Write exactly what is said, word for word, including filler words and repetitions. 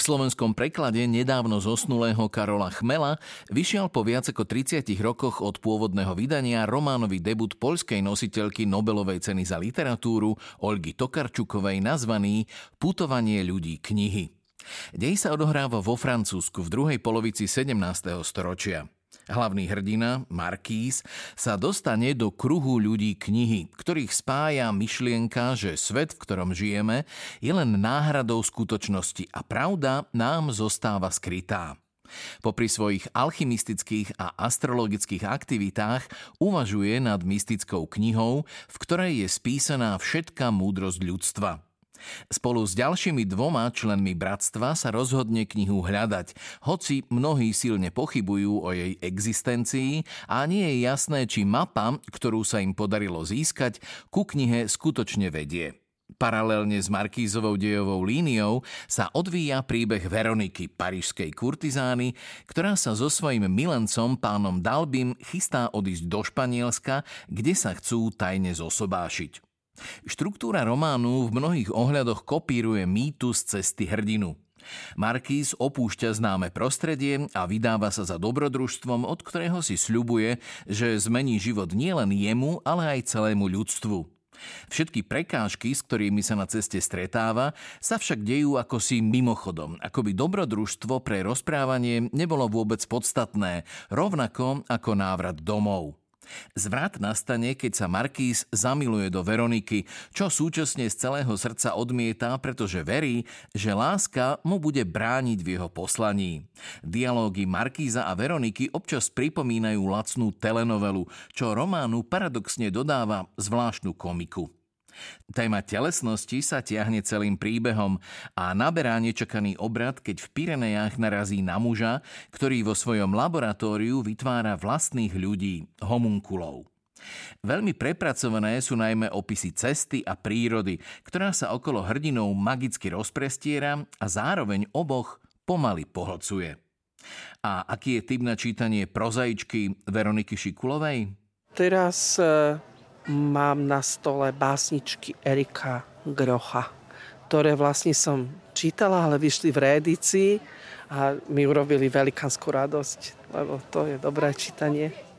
slovenskom preklade nedávno zosnulého Karola Chmela vyšiel po viac ako tridsiatich rokoch od pôvodného vydania románový debut poľskej nositeľky Nobelovej ceny za literatúru Olgy Tokarčukovej nazvaný Putovanie ľudí knihy. Dej sa odohráva vo Francúzsku v druhej polovici sedemnásteho storočia. Hlavný hrdina, Markíz, sa dostane do kruhu ľudí knihy, ktorých spája myšlienka, že svet, v ktorom žijeme, je len náhradou skutočnosti a pravda nám zostáva skrytá. Popri svojich alchymistických a astrologických aktivitách uvažuje nad mystickou knihou, v ktorej je spísaná všetká múdrosť ľudstva. Spolu s ďalšími dvoma členmi bratstva sa rozhodne knihu hľadať, hoci mnohí silne pochybujú o jej existencii a nie je jasné, či mapa, ktorú sa im podarilo získať, ku knihe skutočne vedie. Paralelne s Markízovou dejovou líniou sa odvíja príbeh Veroniky, parížskej kurtizány, ktorá sa so svojím milencom pánom Dalbym chystá odísť do Španielska, kde sa chcú tajne zosobášiť. Štruktúra románu v mnohých ohľadoch kopíruje mýtus cesty hrdinu. Markíz opúšťa známe prostredie a vydáva sa za dobrodružstvom, od ktorého si sľubuje, že zmení život nielen jemu, ale aj celému ľudstvu. Všetky prekážky, s ktorými sa na ceste stretáva, sa však dejú ako si mimochodom, ako by dobrodružstvo pre rozprávanie nebolo vôbec podstatné, rovnako ako návrat domov. Zvrat nastane, keď sa Markíz zamiluje do Veroniky, čo súčasne z celého srdca odmieta, pretože verí, že láska mu bude brániť v jeho poslaní. Dialógy Markíza a Veroniky občas pripomínajú lacnú telenovelu, čo románu paradoxne dodáva zvláštnu komiku. Téma telesnosti sa tiahne celým príbehom a naberá nečakaný obrad, keď v Pyrenejách narazí na muža, ktorý vo svojom laboratóriu vytvára vlastných ľudí, homunkulov. Veľmi prepracované sú najmä opisy cesty a prírody, ktorá sa okolo hrdinov magicky rozprestiera a zároveň oboch pomaly pohlcuje. A aký je typ na čítanie prozaičky Veroniky Šikulovej? Teraz mám na stole básničky Erika Grocha, ktoré vlastne som čítala, ale vyšli v reedícii a mi urobili velikánsku radosť, lebo to je dobré čítanie.